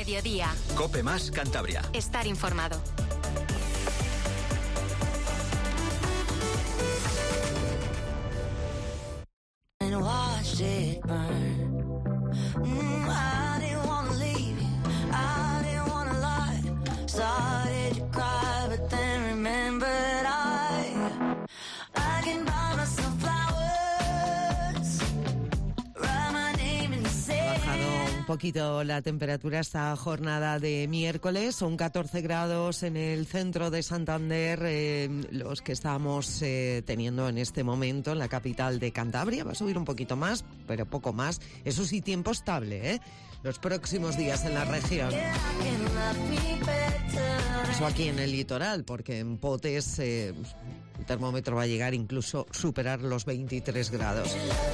Mediodía. COPE más Cantabria. Estar informado. Poquito la temperatura esta jornada de miércoles, son 14 grados en el centro de Santander, los que estamos teniendo en este momento en la capital de Cantabria. Va a subir un poquito más, pero poco más. Eso sí, tiempo estable, los próximos días en la región. Eso aquí en el litoral, porque en Potes el termómetro va a llegar incluso superar los 23 grados.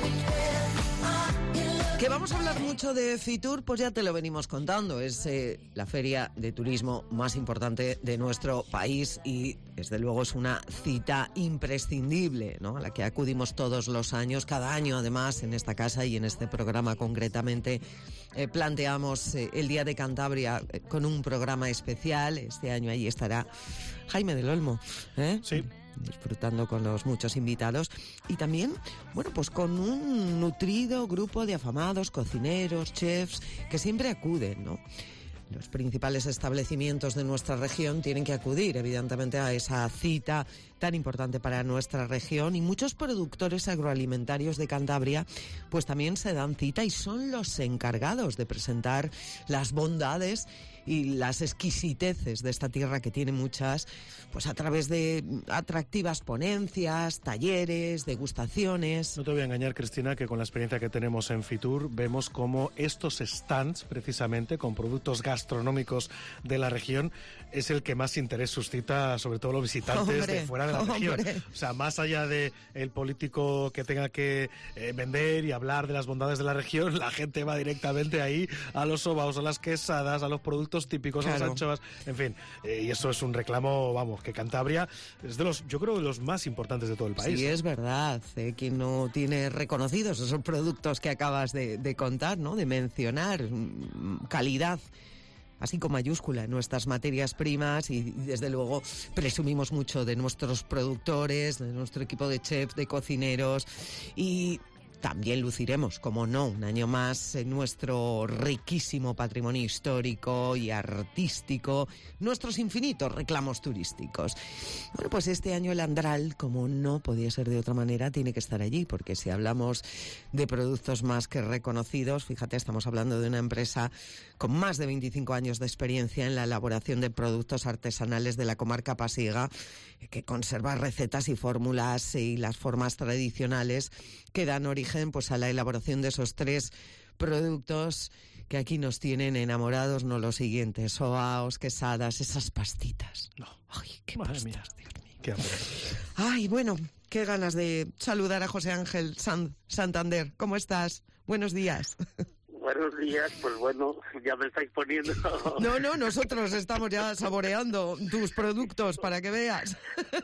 Que vamos a hablar mucho de Fitur, pues ya te lo venimos contando. Es la feria de turismo más importante de nuestro país y, desde luego, es una cita imprescindible, ¿no?, a la que acudimos todos los años. Cada año, además, en esta casa y en este programa concretamente, planteamos el Día de Cantabria con un programa especial. Este año ahí estará Jaime del Olmo, Sí. Disfrutando con los muchos invitados y también, bueno, pues con un nutrido grupo de afamados cocineros, chefs, que siempre acuden, ¿no? Los principales establecimientos de nuestra región tienen que acudir, evidentemente, a esa cita tan importante para nuestra región, y muchos productores agroalimentarios de Cantabria pues también se dan cita y son los encargados de presentar las bondades y las exquisiteces de esta tierra, que tiene muchas, pues a través de atractivas ponencias, talleres, degustaciones. No te voy a engañar, Cristina, que con la experiencia que tenemos en Fitur vemos cómo estos stands, precisamente, con productos gastronómicos de la región, es el que más interés suscita, sobre todo los visitantes de fuera de la región. O sea, más allá de el político que tenga que vender y hablar de las bondades de la región, la gente va directamente ahí a los sobaos, a las quesadas, a los productos típicos, claro, a las anchoas, en fin, y eso es un reclamo, vamos, que Cantabria es de los, yo creo, de los más importantes de todo el país. Sí, es verdad, quien no tiene reconocidos esos productos que acabas de contar, ¿no?, de mencionar, calidad así con mayúscula en nuestras materias primas, y desde luego presumimos mucho de nuestros productores, de nuestro equipo de chefs, de cocineros, y también luciremos, como no, un año más nuestro riquísimo patrimonio histórico y artístico, nuestros infinitos reclamos turísticos. Bueno, pues este año el Andral, como no podía ser de otra manera, tiene que estar allí, porque si hablamos de productos más que reconocidos, fíjate, estamos hablando de una empresa con más de 25 años de experiencia en la elaboración de productos artesanales de la comarca pasiega, que conserva recetas y fórmulas y las formas tradicionales que dan origen pues a la elaboración de esos 3 productos que aquí nos tienen enamorados, no los siguientes: sobaos, quesadas, esas pastitas. No. Ay, qué Madre pastas, mía. Dios mío. Qué hambre. Ay, bueno, qué ganas de saludar a José Ángel Santander. ¿Cómo estás? Buenos días. Buenos días, pues bueno, ya me estáis poniendo... No, nosotros estamos ya saboreando tus productos para que veas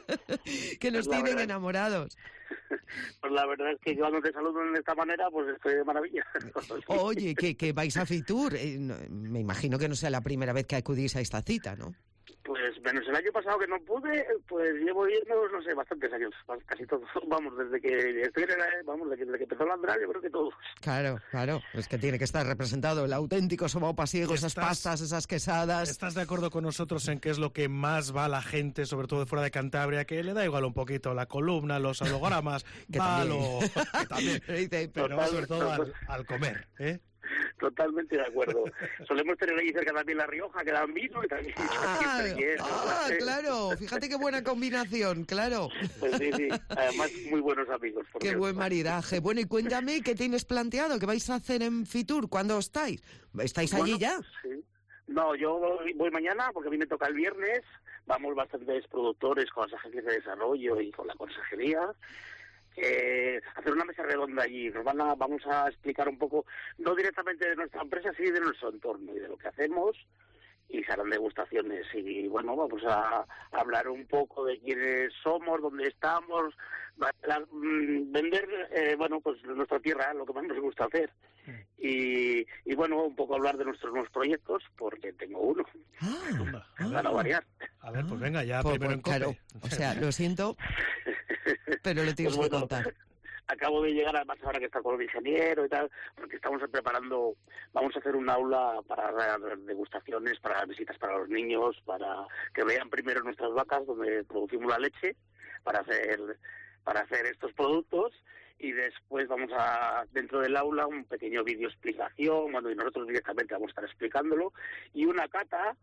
que nos tienen enamorados. Pues la verdad es que cuando te saludo de esta manera, pues estoy de maravilla. Oye, que vais a Fitur, me imagino que no sea la primera vez que acudís a esta cita, ¿no? Pues menos el año pasado que no pude, pues llevo yendo, no sé, bastantes años, casi todos, vamos, desde que estoy desde que empezó la Andral, yo creo que todos. Claro, es que tiene que estar representado el auténtico sobao pasiego, esas pastas, esas quesadas. ¿Estás de acuerdo con nosotros en qué es lo que más va a la gente, sobre todo de fuera de Cantabria, que le da igual un poquito la columna, los hologramas, que también, pero sobre todo al comer, ¿eh? Totalmente de acuerdo. Solemos tener ahí cerca también La Rioja, que dan vino y también... Claro, fíjate qué buena combinación, claro. Pues sí, además muy buenos amigos. Qué cierto. Buen maridaje. Bueno, y cuéntame, ¿qué tienes planteado? ¿Qué vais a hacer en Fitur? ¿Cuándo estáis? ¿Estáis allí ya? Sí. No, yo voy mañana, porque a mí me toca el viernes. Vamos bastantes productores con las agencias de desarrollo y con la consejería. Hacer una mesa redonda allí. Vamos a explicar un poco, no directamente de nuestra empresa, sí de nuestro entorno y de lo que hacemos, y se harán degustaciones. Y bueno, vamos a hablar un poco de quiénes somos, dónde estamos, vender, bueno, pues nuestra tierra, lo que más nos gusta hacer. Y bueno, un poco hablar de nuestros nuevos proyectos, porque tengo uno. Van a variar. A ver, pues venga, ya Pues, primero en claro, COPE. o sea, lo siento, pero lo tienes Pues que bueno, contar. Acabo de llegar, además ahora que está con el ingeniero y tal, porque estamos preparando, vamos a hacer un aula para degustaciones, para visitas para los niños, para que vean primero nuestras vacas donde producimos la leche, para hacer estos productos, y después vamos a, dentro del aula, un pequeño vídeo explicación, y nosotros directamente vamos a estar explicándolo, y una cata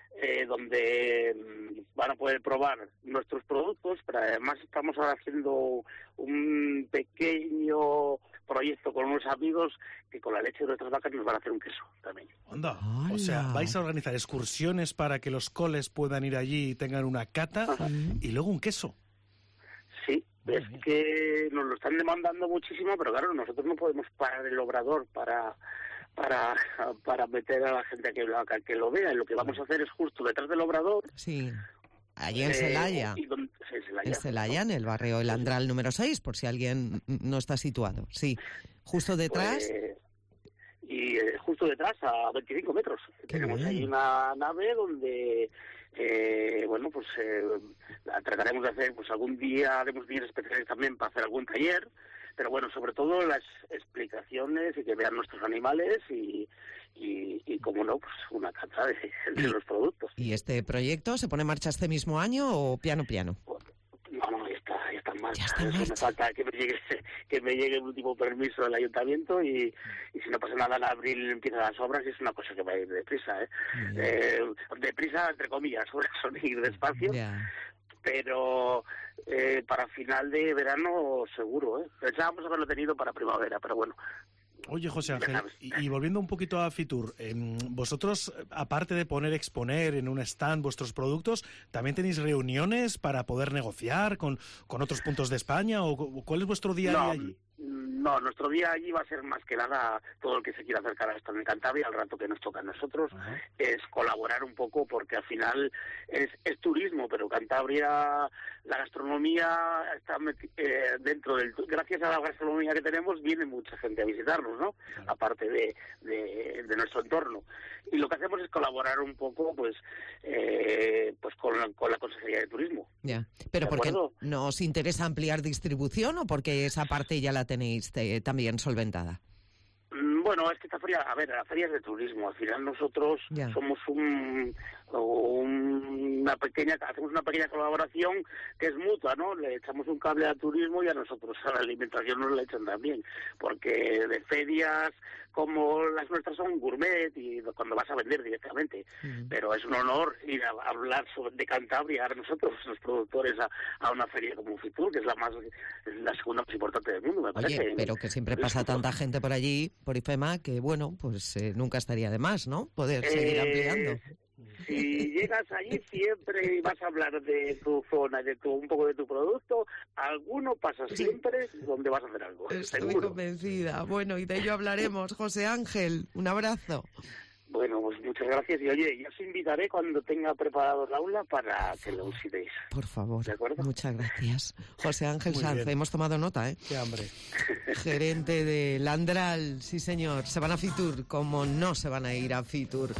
donde van a poder probar nuestros productos, pero además estamos ahora haciendo un pequeño proyecto con unos amigos que con la leche de nuestras vacas nos van a hacer un queso también. Anda, ¡Hala! o sea, vais a organizar excursiones para que los coles puedan ir allí y tengan una cata. Ajá. Y luego un queso. Sí, es que nos lo están demandando muchísimo, pero claro, nosotros no podemos parar el obrador para meter a la gente a que lo vea. Y lo que vamos a hacer es justo detrás del obrador. Sí, allí en Celaya. En Celaya, en el barrio El Andral número 6, por si alguien no está situado. Sí, justo detrás. Justo detrás, a 25 metros. Tenemos bien. ahí una nave donde, bueno, pues trataremos de hacer, pues algún día haremos días especiales también para hacer algún taller, pero bueno, sobre todo las explicaciones y que vean nuestros animales y como no, pues una cata de los productos. ¿Y este proyecto se pone en marcha este mismo año o piano? No, ya está en marcha. Ya está en Eso marcha. me falta que me llegue el último permiso del ayuntamiento y si no pasa nada en abril empiezan las obras y es una cosa que va a ir deprisa, deprisa entre comillas, son ir despacio. Ya. Pero para final de verano seguro, pensábamos haberlo tenido para primavera, pero bueno. Oye, José Ángel, y volviendo un poquito a Fitur, vosotros, aparte de exponer en un stand vuestros productos, ¿también tenéis reuniones para poder negociar con otros puntos de España? ¿O cuál es vuestro día a día allí? No, nuestro día allí va a ser más que nada todo el que se quiera acercar a esto en Cantabria, al rato que nos toca a nosotros, es colaborar un poco porque al final es turismo, pero Cantabria, la gastronomía está dentro del... Gracias a la gastronomía que tenemos viene mucha gente a visitarnos, ¿no? Claro. Aparte de nuestro entorno. Y lo que hacemos es colaborar un poco pues con la Consejería de Turismo. Ya, pero ¿porque no os interesa ampliar distribución o porque esa parte ya la tenéis también solventada? Bueno, es que esta feria, la feria es de turismo. Al final nosotros somos hacemos una pequeña colaboración que es mutua, ¿no? Le echamos un cable a turismo y a nosotros a la alimentación nos la echan también, porque de ferias como las nuestras son gourmet y cuando vas a vender directamente, pero es un honor ir a hablar de Cantabria a nosotros, los productores, a una feria como Fitur, que es la segunda más importante del mundo, me parece. Oye, pero que siempre pasa tanta gente por allí, por IFEMA, que bueno, pues nunca estaría de más, ¿no? Poder seguir ampliando. Si llegas allí siempre vas a hablar de tu zona, un poco de tu producto, alguno pasa siempre donde vas a hacer algo. Estoy seguro. Convencida. Bueno, y de ello hablaremos. José Ángel, un abrazo. Bueno, pues muchas gracias. Y oye, ya os invitaré cuando tenga preparado el aula para que lo visitéis. Por favor. ¿De acuerdo? Muchas gracias. José Ángel Muy Sanz, bien. hemos tomado nota, ¿eh? Qué hambre. Gerente de Landral, sí señor. Se van a Fitur, como no se van a ir a Fitur.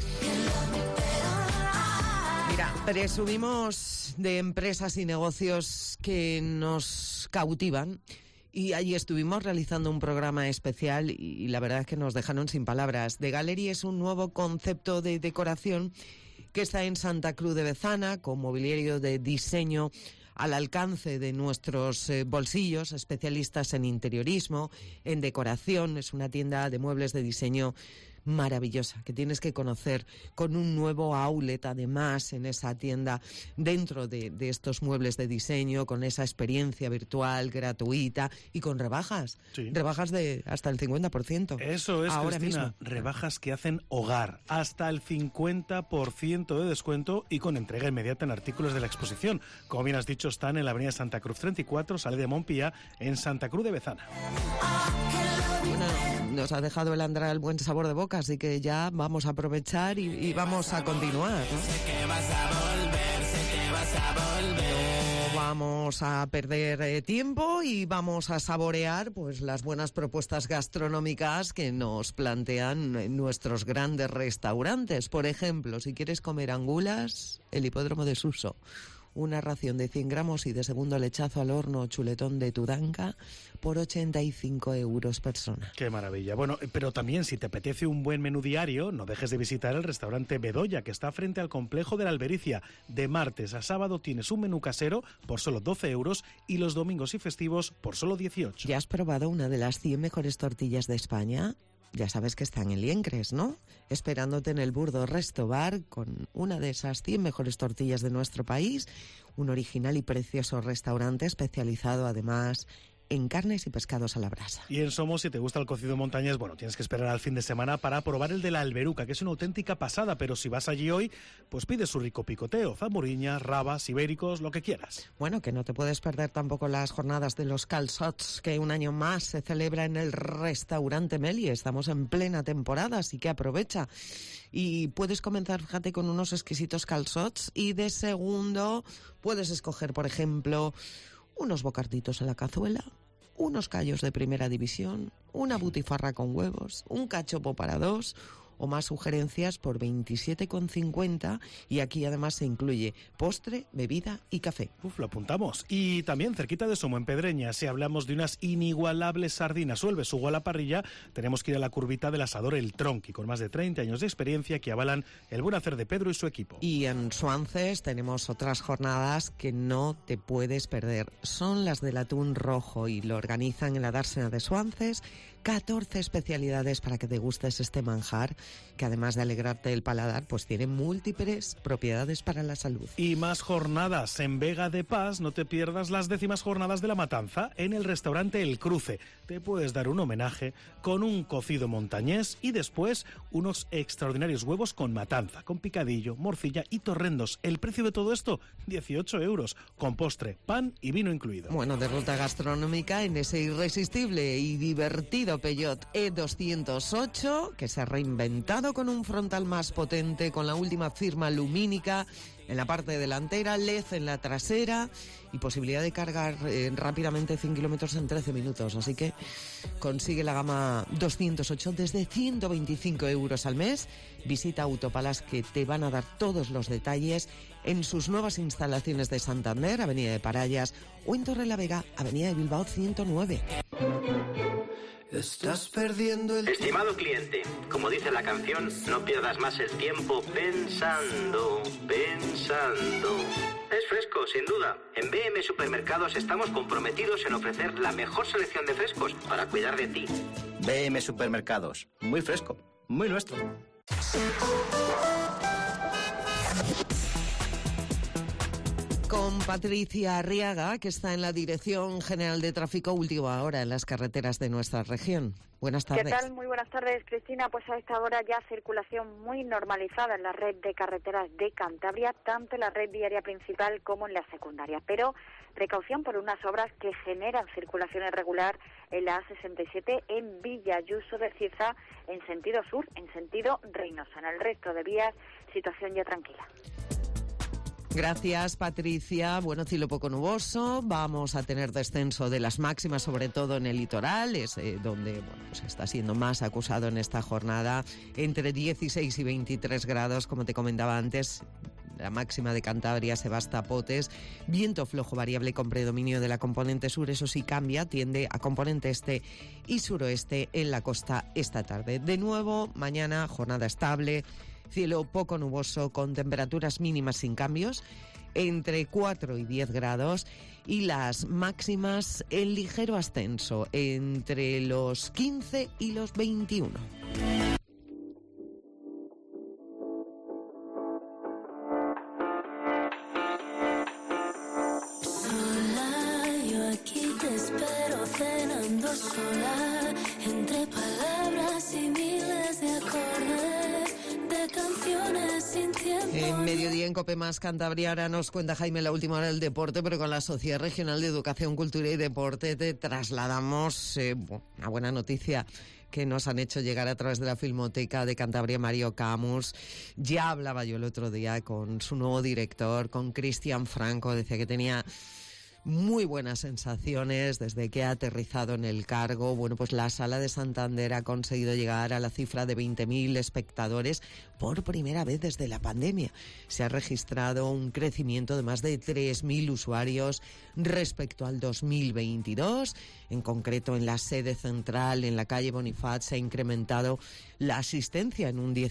Mira, presumimos de empresas y negocios que nos cautivan. Y allí estuvimos realizando un programa especial y la verdad es que nos dejaron sin palabras. The Gallery es un nuevo concepto de decoración que está en Santa Cruz de Bezana, con mobiliario de diseño al alcance de nuestros bolsillos, especialistas en interiorismo, en decoración. Es una tienda de muebles de diseño maravillosa que tienes que conocer, con un nuevo outlet además en esa tienda, dentro de estos muebles de diseño, con esa experiencia virtual gratuita y con rebajas, rebajas de hasta el 50%. Eso es, ahora Cristina, mismo. Rebajas que hacen hogar, hasta el 50% de descuento y con entrega inmediata en artículos de la exposición. Como bien has dicho, están en la avenida Santa Cruz 34, sale de Montpillá, en Santa Cruz de Bezana. Bueno, nos ha dejado el Andra el buen sabor de boca, así que ya vamos a aprovechar y vamos a continuar, ¿no? Sé que vas a volver, sé que vas a volver. No vamos a perder tiempo y vamos a saborear pues las buenas propuestas gastronómicas que nos plantean nuestros grandes restaurantes. Por ejemplo, si quieres comer angulas, el Hipódromo de Suso. Una ración de 100 gramos y de segundo lechazo al horno chuletón de Tudanca por 85 euros persona. Qué maravilla. Bueno, pero también si te apetece un buen menú diario, no dejes de visitar el restaurante Bedoya, que está frente al complejo de la Albericia. De martes a sábado tienes un menú casero por solo 12 euros y los domingos y festivos por solo 18. ¿Ya has probado una de las 100 mejores tortillas de España? Ya sabes que está en Liencres, ¿no? Esperándote en el Burdo Resto Bar con una de esas 100 mejores tortillas de nuestro país, un original y precioso restaurante especializado además en carnes y pescados a la brasa. Y en Somos, si te gusta el cocido montañés, bueno, tienes que esperar al fin de semana para probar el de la Alberuca, que es una auténtica pasada, pero si vas allí hoy, pues pide su rico picoteo, zamburiñas, rabas, ibéricos, lo que quieras. Bueno, que no te puedes perder tampoco las jornadas de los calçots, que un año más se celebra en el restaurante Meli. Estamos en plena temporada, así que aprovecha. Y puedes comenzar, fíjate, con unos exquisitos calçots y de segundo puedes escoger, por ejemplo, unos bocarditos a la cazuela, unos callos de primera división, una butifarra con huevos, un cachopo para dos o más sugerencias por 27,50 y aquí además se incluye postre, bebida y café. Lo apuntamos. Y también cerquita de Somo, en Pedreña, si hablamos de unas inigualables sardinas o el besugo a la parrilla, tenemos que ir a la curvita del asador El Tronqui, con más de 30 años de experiencia que avalan el buen hacer de Pedro y su equipo. Y en Suances tenemos otras jornadas que no te puedes perder. Son las del atún rojo y lo organizan en la dársena de Suances. 14 especialidades para que te gustes este manjar, que además de alegrarte el paladar, pues tiene múltiples propiedades para la salud. Y más jornadas en Vega de Paz, no te pierdas las 10º jornadas de la matanza en el restaurante El Cruce. Te puedes dar un homenaje con un cocido montañés y después unos extraordinarios huevos con matanza, con picadillo, morcilla y torrendos. El precio de todo esto, 18 euros, con postre, pan y vino incluido. Bueno, de ruta gastronómica en ese irresistible y divertido Peugeot E208, que se ha reinventado con un frontal más potente, con la última firma lumínica en la parte delantera, LED en la trasera y posibilidad de cargar rápidamente 100 kilómetros en 13 minutos. Así que consigue la gama 208 desde 125 euros al mes. Visita Autopalas, que te van a dar todos los detalles en sus nuevas instalaciones de Santander, Avenida de Parallas, o en Torrelavega, Avenida de Bilbao 109. Estás perdiendo el... Estimado cliente, como dice la canción, no pierdas más el tiempo pensando. Es fresco, sin duda. En BM Supermercados estamos comprometidos en ofrecer la mejor selección de frescos para cuidar de ti. BM Supermercados, muy fresco, muy nuestro. Con Patricia Arriaga, que está en la Dirección General de Tráfico última hora en las carreteras de nuestra región. Buenas tardes. ¿Qué tal? Muy buenas tardes, Cristina. Pues a esta hora ya circulación muy normalizada en la red de carreteras de Cantabria, tanto en la red viaria principal como en la secundaria. Pero precaución por unas obras que generan circulación irregular en la A67 en Villayuso de Cieza en sentido sur, en sentido Reynosa. En el resto de vías, situación ya tranquila. Gracias, Patricia. Bueno, cielo poco nuboso. Vamos a tener descenso de las máximas, sobre todo en el litoral, es donde pues está siendo más acusado en esta jornada, entre 16 y 23 grados, como te comentaba antes. La máxima de Cantabria se va hasta Potes. Viento flojo variable con predominio de la componente sur, eso sí cambia, tiende a componente este y suroeste en la costa esta tarde. De nuevo, mañana jornada estable. Cielo poco nuboso con temperaturas mínimas sin cambios, entre 4 y 10 grados, y las máximas en ligero ascenso, entre los 15 y los 21. Sola, yo aquí te espero cenando sola, entre palabras y miles de acordes, de canciones sintiendo En Mediodía en COPE Más Cantabria ahora nos cuenta Jaime la última hora del deporte, pero con la Sociedad Regional de Educación, Cultura y Deporte te trasladamos una buena noticia que nos han hecho llegar a través de la Filmoteca de Cantabria, Mario Camus. Ya hablaba yo el otro día con su nuevo director, con Cristian Franco, decía que tenía muy buenas sensaciones desde que ha aterrizado en el cargo. Bueno, pues la Sala de Santander ha conseguido llegar a la cifra de 20.000 espectadores por primera vez desde la pandemia. Se ha registrado un crecimiento de más de 3.000 usuarios respecto al 2022. En concreto, en la sede central, en la calle Bonifaz, se ha incrementado la asistencia en un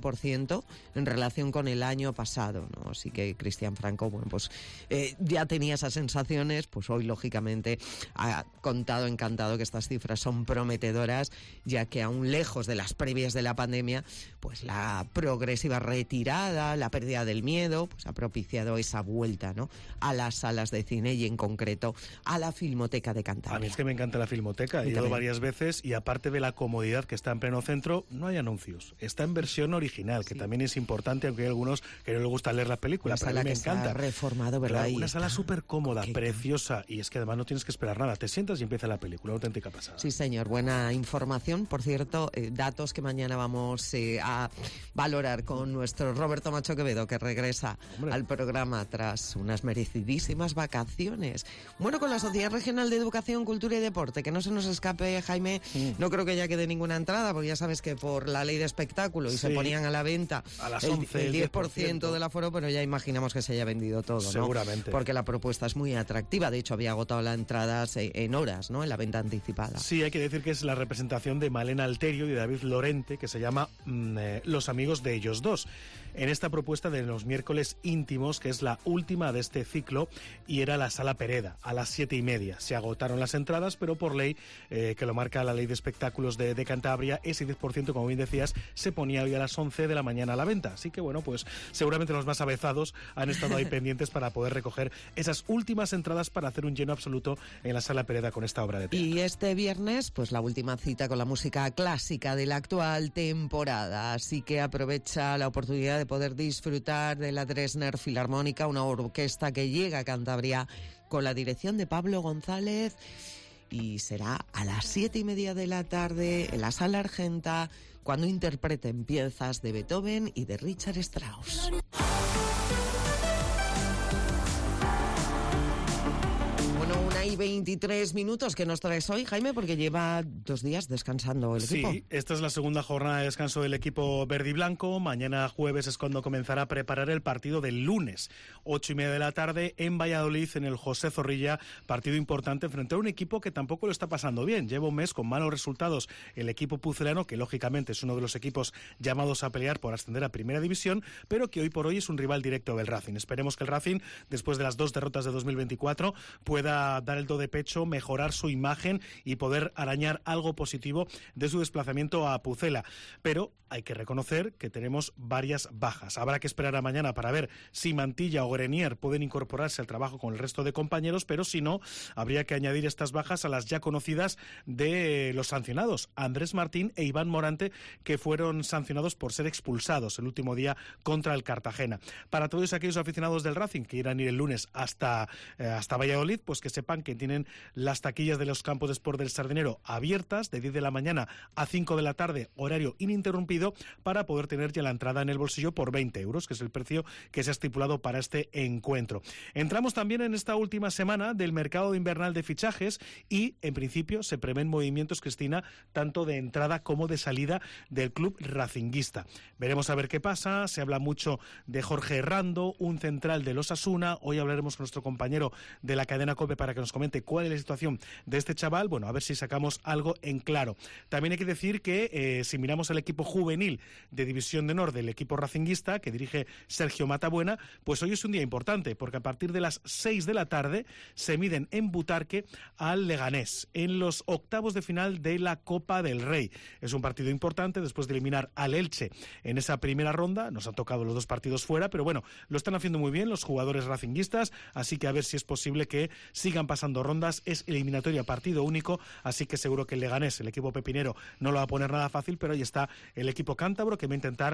17% en relación con el año pasado, ¿no? Así que Cristian Franco, bueno, pues ya tenía esas sensaciones, pues hoy lógicamente ha encantado que estas cifras son prometedoras, ya que aún lejos de las previas de la pandemia, pues la progresiva retirada, la pérdida del miedo, pues ha propiciado esa vuelta, ¿no?, a las salas de cine y en concreto a la Filmoteca de Cantabria. A mí es que me encanta la Filmoteca, he ido varias veces y aparte de la comodidad que está en pleno centro, no hay anuncios. Está en versión original, que también es importante, aunque hay algunos que no les gusta leer la película, pero a mí me encanta. Se ha reformado, ¿verdad? Claro, una sala súper cómoda, preciosa, y es que además no tienes que esperar nada. Te sientas y empieza la película, una auténtica pasada. Sí, señor, buena información. Por cierto, datos que mañana vamos a valorar con nuestro Roberto Macho Quevedo, que regresa al programa tras unas merecidísimas vacaciones. Bueno, con la Sociedad Regional de Educación, Cultura y Deporte, que no se nos escape, Jaime, no creo que ya quede ninguna entrada, porque ya sabes que por la ley de espectáculo y se ponían a la venta a las 11, el 10% del aforo, pero ya imaginamos que se haya vendido todo, ¿no? Seguramente. Porque la propuesta es muy atractiva. De hecho, había agotado las entradas en horas, ¿no?, en la venta anticipada. Sí, hay que decir que es la representación de Malena Alterio y de David Lorente, que se llama Los amigos de ellos dos. En esta propuesta de los miércoles íntimos, que es la última de este ciclo, y era la Sala Pereda, a las 7:30. Se agotaron las entradas, pero por ley, que lo marca la ley de espectáculos de Cantabria, ese 10%, como bien decías, se ponía hoy a las 11 de la mañana a la venta. Así que, bueno, pues seguramente los más avezados han estado ahí pendientes para poder recoger esas últimas entradas para hacer un lleno absoluto en la Sala Pereda con esta obra de teatro. Y este viernes, pues la última cita con la música clásica de la actual temporada. Así que aprovecha la oportunidad de poder disfrutar de la Dresdner Filarmónica, una orquesta que llega a Cantabria con la dirección de Pablo González, y será a las 7:30 de la tarde en la Sala Argenta, cuando interpreten piezas de Beethoven y de Richard Strauss. Bueno, 1:23 que nos traes hoy, Jaime, porque lleva 2 días descansando el equipo. Sí, esta es la segunda jornada de descanso del equipo verde y blanco. Mañana jueves es cuando comenzará a preparar el partido del lunes, 8:30 de la tarde, en Valladolid, en el José Zorrilla. Partido importante frente a un equipo que tampoco lo está pasando bien. Lleva un mes con malos resultados el equipo pucelano, que lógicamente es uno de los equipos llamados a pelear por ascender a Primera División, pero que hoy por hoy es un rival directo del Racing. Esperemos que el Racing, después de las 2 derrotas de 2024, pueda dar el do de pecho, mejorar su imagen y poder arañar algo positivo de su desplazamiento a Pucela. Pero hay que reconocer que tenemos varias bajas. Habrá que esperar a mañana para ver si Mantilla o Grenier pueden incorporarse al trabajo con el resto de compañeros, pero si no, habría que añadir estas bajas a las ya conocidas de los sancionados, Andrés Martín e Iván Morante, que fueron sancionados por ser expulsados el último día contra el Cartagena. Para todos aquellos aficionados del Racing que quieran ir el lunes hasta Valladolid, pues que sepan que tienen las taquillas de los campos de Sport del Sardinero abiertas de 10 de la mañana a 5 de la tarde, horario ininterrumpido, para poder tener ya la entrada en el bolsillo por 20 euros, que es el precio que se ha estipulado para este encuentro. Entramos también en esta última semana del mercado invernal de fichajes y, en principio, se prevén movimientos, Cristina, tanto de entrada como de salida del club racinguista. Veremos a ver qué pasa. Se habla mucho de Jorge Herrando, un central de los Osasuna. Hoy hablaremos con nuestro compañero de la cadena COPE para que nos comente cuál es la situación de este chaval. Bueno, a ver si sacamos algo en claro. También hay que decir que si miramos el equipo juvenil de División de Honor del equipo racinguista, que dirige Sergio Matabuena, pues hoy es un día importante, porque a partir de las 6 de la tarde se miden en Butarque al Leganés, en los octavos de final de la Copa del Rey. Es un partido importante después de eliminar al Elche en esa primera ronda. Nos han tocado los 2 partidos fuera, pero bueno, lo están haciendo muy bien los jugadores racinguistas, así que a ver si es posible que sigan pasando pasando rondas, es eliminatoria partido único, así que seguro que el Leganés, el equipo pepinero, no lo va a poner nada fácil, pero ahí está el equipo cántabro que va a intentar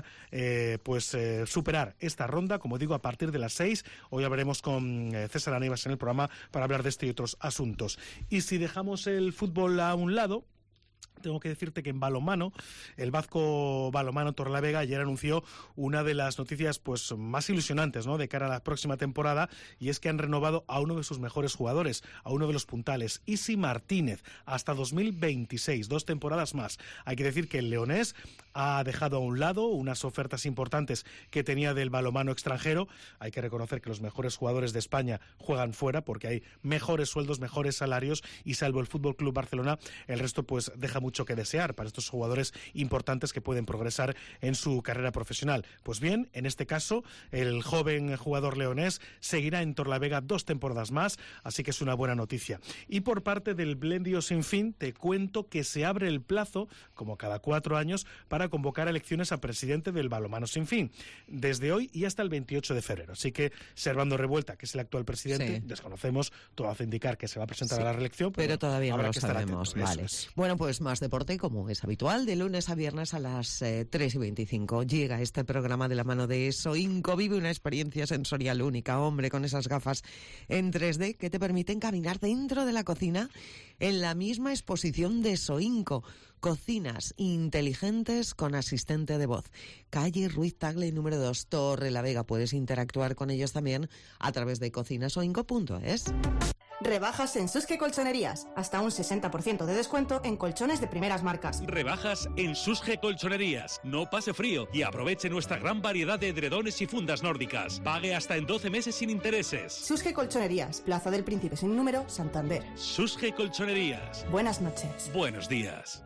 superar esta ronda, como digo, a partir de las 6. Hoy hablaremos con César Aníbal en el programa para hablar de este y otros asuntos. Y si dejamos el fútbol a un lado, tengo que decirte que en balonmano, el Vasco Balonmano Torrelavega ayer anunció una de las noticias pues más ilusionantes, ¿no?, de cara a la próxima temporada, y es que han renovado a uno de sus mejores jugadores, a uno de los puntales, Isi Martínez, hasta 2026, 2 temporadas más. Hay que decir que el leonés ha dejado a un lado unas ofertas importantes que tenía del balonmano extranjero. Hay que reconocer que los mejores jugadores de España juegan fuera porque hay mejores sueldos, mejores salarios, y salvo el Fútbol Club Barcelona, el resto pues deja mucho que desear para estos jugadores importantes que pueden progresar en su carrera profesional. Pues bien, en este caso, el joven jugador leonés seguirá en Torrelavega 2 temporadas más, así que es una buena noticia. Y por parte del Blendio Sin Fin, te cuento que se abre el plazo, como cada 4 años, para convocar elecciones a presidente del Balonmano Sin Fin, desde hoy y hasta el 28 de febrero. Así que Servando Revuelta, que es el actual presidente, desconocemos, todo hace indicar que se va a presentar a la reelección, pero todavía no lo sabemos. Vale. Bueno, pues más deporte, como es habitual, de lunes a viernes a las 3:25. Llega este programa de la mano de Soinco. Vive una experiencia sensorial única, hombre, con esas gafas en 3D que te permiten caminar dentro de la cocina en la misma exposición de Soinco. Cocinas inteligentes con asistente de voz. Calle Ruiz Tagle, número 2, Torrelavega. Puedes interactuar con ellos también a través de cocinasoinco.es. Rebajas en Susque Colchonerías. Hasta un 60% de descuento en colchones de primeras marcas. Rebajas en Susque Colchonerías. No pase frío y aproveche nuestra gran variedad de edredones y fundas nórdicas. Pague hasta en 12 meses sin intereses. Susque Colchonerías. Plaza del Príncipe sin número, Santander. Susque Colchonerías. Buenas noches. Buenos días.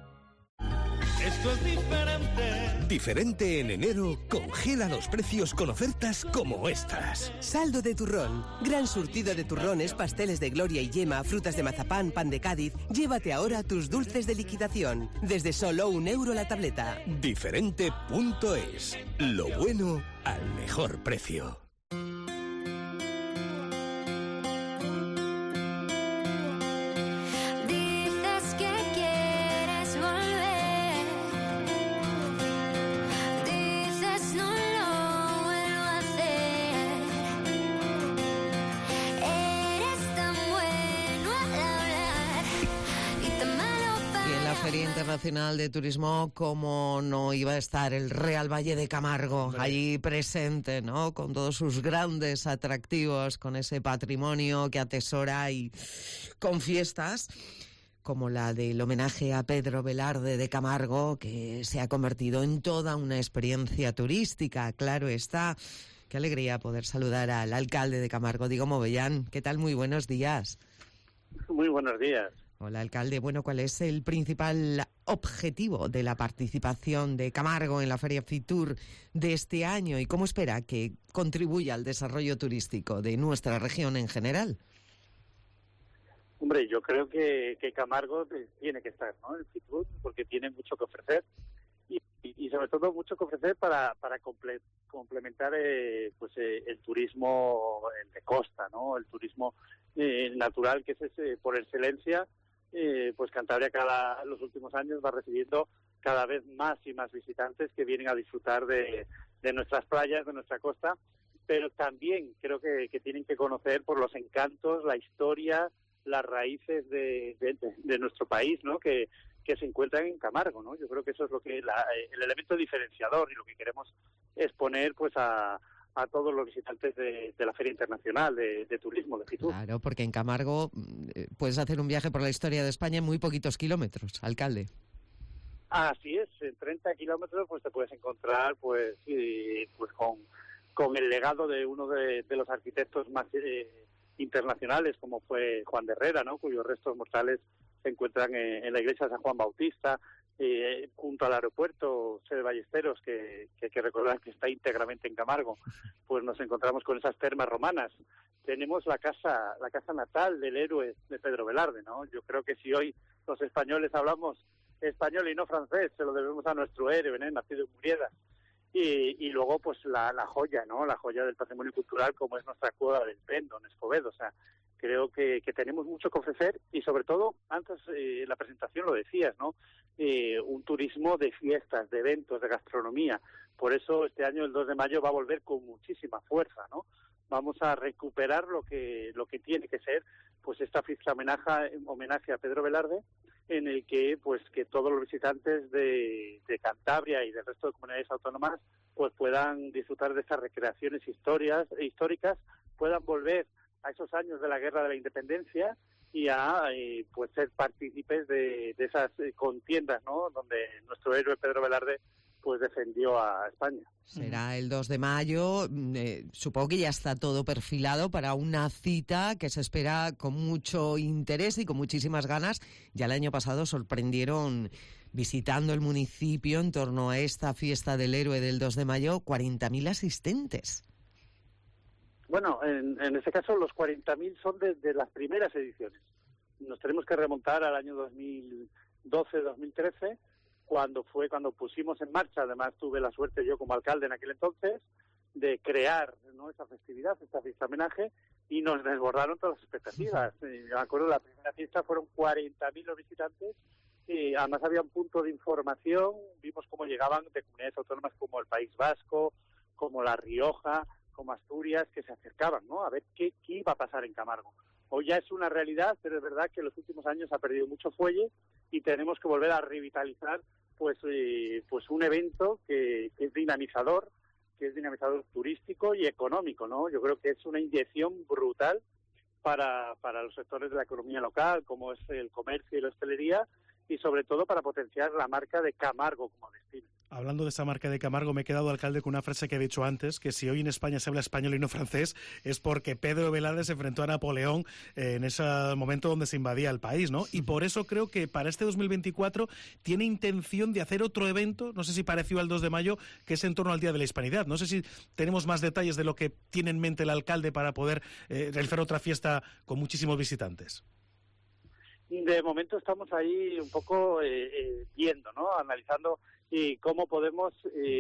Esto es diferente. Diferente en enero, congela los precios con ofertas como estas. Saldo de turrón. Gran surtido de turrones, pasteles de gloria y yema, frutas de mazapán, pan de Cádiz. Llévate ahora tus dulces de liquidación. Desde solo €1 la tableta. Diferente.es. Lo bueno al mejor precio. Feria Internacional de Turismo, como no iba a estar el Real Valle de Camargo allí presente, ¿no?, con todos sus grandes atractivos, con ese patrimonio que atesora y con fiestas como la del homenaje a Pedro Velarde de Camargo, que se ha convertido en toda una experiencia turística. Claro está. Qué alegría poder saludar al alcalde de Camargo, Diego Movellán. ¿Qué tal? Muy buenos días. Muy buenos días. Hola, alcalde. Bueno, ¿cuál es el principal objetivo de la participación de Camargo en la Feria Fitur de este año y cómo espera que contribuya al desarrollo turístico de nuestra región en general? Hombre, yo creo que Camargo tiene que estar, ¿no?, en Fitur, porque tiene mucho que ofrecer y sobre todo mucho que ofrecer para complementar el turismo de costa, ¿no?, el turismo natural, que es por excelencia. Pues Cantabria los últimos años va recibiendo cada vez más y más visitantes que vienen a disfrutar de nuestras playas, de nuestra costa, pero también creo que tienen que conocer por los encantos, la historia, las raíces de nuestro país, ¿no?, que se encuentran en Camargo, ¿no? Yo creo que eso es lo que el elemento diferenciador y lo que queremos exponer pues a todos los visitantes de la Feria Internacional de Turismo de Fitur. Claro, porque en Camargo puedes hacer un viaje por la historia de España en muy poquitos kilómetros, alcalde. Así es, en 30 kilómetros pues te puedes encontrar pues con el legado de uno de los arquitectos más internacionales, como fue Juan de Herrera, ¿no?, cuyos restos mortales se encuentran en la iglesia de San Juan Bautista, junto al aeropuerto Sede Ballesteros, que hay que recordar que está íntegramente en Camargo. Pues nos encontramos con esas termas romanas. Tenemos la casa natal del héroe de Pedro Velarde, ¿no? Yo creo que si hoy los españoles hablamos español y no francés, se lo debemos a nuestro héroe, nacido en Muriedas. y luego pues la joya, ¿no? La joya del patrimonio cultural como es nuestra Cueva del Pendo en Escobedo. O sea, creo que tenemos mucho que ofrecer y sobre todo, antes en la presentación lo decías, ¿no? Un turismo de fiestas, de eventos, de gastronomía. Por eso este año, el 2 de mayo, va a volver con muchísima fuerza, ¿no? Vamos a recuperar lo que tiene que ser pues esta fiesta homenaje a Pedro Velarde, en el que pues que todos los visitantes de Cantabria y del resto de comunidades autónomas pues puedan disfrutar de estas recreaciones históricas, puedan volver a esos años de la Guerra de la Independencia y a pues ser partícipes de esas contiendas, ¿no? Donde nuestro héroe Pedro Velarde pues defendió a España. Será el 2 de mayo, supongo que ya está todo perfilado para una cita que se espera con mucho interés y con muchísimas ganas. Ya el año pasado sorprendieron visitando el municipio en torno a esta fiesta del héroe del 2 de mayo 40.000 asistentes. Bueno, en este caso los 40.000 son de las primeras ediciones. Nos tenemos que remontar al año 2012-2013, cuando pusimos en marcha, además tuve la suerte yo como alcalde en aquel entonces, de crear, ¿no?, esa festividad, esta fiesta homenaje, y nos desbordaron todas las expectativas. Me acuerdo, la primera fiesta fueron 40.000 los visitantes, y además había un punto de información, vimos cómo llegaban de comunidades autónomas como el País Vasco, como La Rioja, como Asturias, que se acercaban, ¿no?, a ver qué iba a pasar en Camargo. Hoy ya es una realidad, pero es verdad que en los últimos años ha perdido mucho fuelle y tenemos que volver a revitalizar pues un evento que es dinamizador turístico y económico, ¿no? Yo creo que es una inyección brutal para los sectores de la economía local, como es el comercio y la hostelería, y sobre todo para potenciar la marca de Camargo como destino. Hablando de esa marca de Camargo, me he quedado, alcalde, con una frase que he dicho antes, que si hoy en España se habla español y no francés, es porque Pedro Velarde se enfrentó a Napoleón en ese momento donde se invadía el país, ¿no? Y por eso creo que para este 2024 tiene intención de hacer otro evento, no sé si parecido al 2 de mayo, que es en torno al Día de la Hispanidad. No sé si tenemos más detalles de lo que tiene en mente el alcalde para poder realizar otra fiesta con muchísimos visitantes. De momento estamos ahí un poco viendo, ¿no?, analizando y cómo podemos,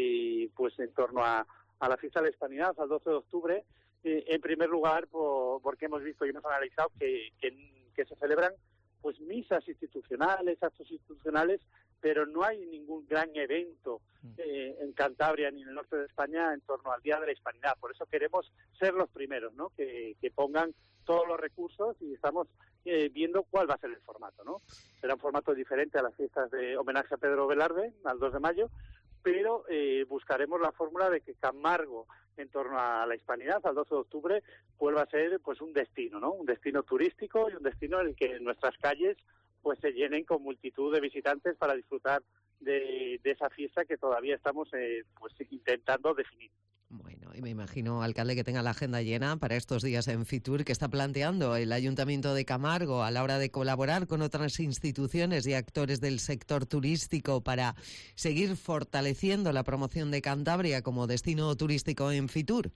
pues en torno a la fiesta de la Hispanidad, al 12 de octubre, en primer lugar, porque hemos visto y hemos analizado que se celebran pues misas institucionales, actos institucionales, pero no hay ningún gran evento en Cantabria ni en el norte de España en torno al Día de la Hispanidad. Por eso queremos ser los primeros, ¿no?, que pongan todos los recursos y estamos viendo cuál va a ser el formato, ¿no? Será un formato diferente a las fiestas de homenaje a Pedro Velarde, al 2 de mayo, pero buscaremos la fórmula de que Camargo, en torno a la Hispanidad, al 12 de octubre, vuelva a ser pues un destino, ¿no? Un destino turístico y un destino en el que nuestras calles pues se llenen con multitud de visitantes para disfrutar de esa fiesta que todavía estamos pues intentando definir. Bueno, y me imagino, alcalde, que tenga la agenda llena para estos días en Fitur, que está planteando el Ayuntamiento de Camargo a la hora de colaborar con otras instituciones y actores del sector turístico para seguir fortaleciendo la promoción de Cantabria como destino turístico en Fitur.